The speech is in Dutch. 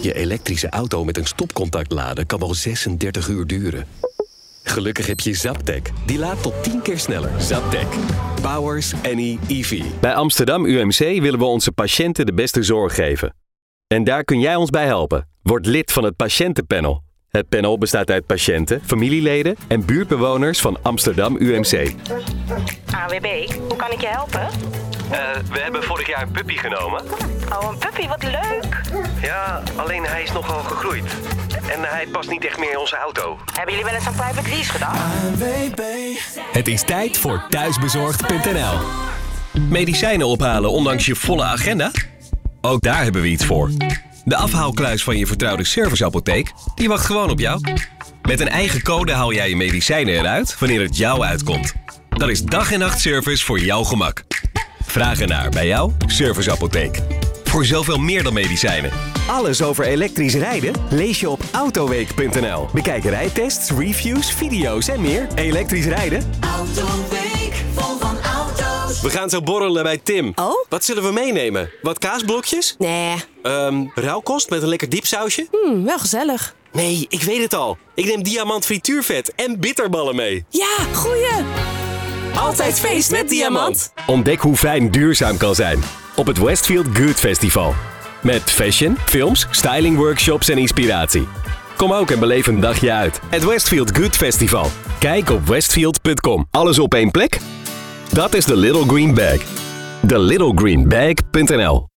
Je elektrische auto met een stopcontact laden kan wel 36 uur duren. Gelukkig heb je Zaptec. Die laat tot 10 keer sneller. Zaptec. Powers Any EV. Bij Amsterdam UMC willen we onze patiënten de beste zorg geven. En daar kun jij ons bij helpen. Word lid van het patiëntenpanel. Het panel bestaat uit patiënten, familieleden en buurtbewoners van Amsterdam UMC. ANWB, hoe kan ik je helpen? We hebben vorig jaar een puppy genomen. Oh, een puppy, wat leuk. Ja, alleen hij is nogal gegroeid. En hij past niet echt meer in onze auto. Hebben jullie wel eens aan private lease gedacht? Het is tijd voor thuisbezorgd.nl. Medicijnen ophalen ondanks je volle agenda? Ook daar hebben we iets voor. De afhaalkluis van je vertrouwde serviceapotheek, die wacht gewoon op jou. Met een eigen code haal jij je medicijnen eruit wanneer het jou uitkomt. Dat is dag en nacht service voor jouw gemak. Vraag ernaar bij jouw serviceapotheek. Voor zoveel meer dan medicijnen. Alles over elektrisch rijden lees je op autoweek.nl. Bekijk rijtests, reviews, video's en meer. Elektrisch rijden? Autoweek, vol van auto's. We gaan zo borrelen bij Tim. Oh? Wat zullen we meenemen? Wat kaasblokjes? Nee, Rauwkost met een lekker diepsausje? wel gezellig. Nee, ik weet het al. Ik neem Diamant frituurvet en bitterballen mee. Ja, goeie. Altijd feest met Diamant. Ontdek hoe fijn duurzaam kan zijn op het Westfield Good Festival. Met fashion, films, styling workshops en inspiratie. Kom ook en beleef een dagje uit. Het Westfield Good Festival. Kijk op westfield.com. Alles op één plek? Dat is de Little Green Bag. TheLittleGreenBag.nl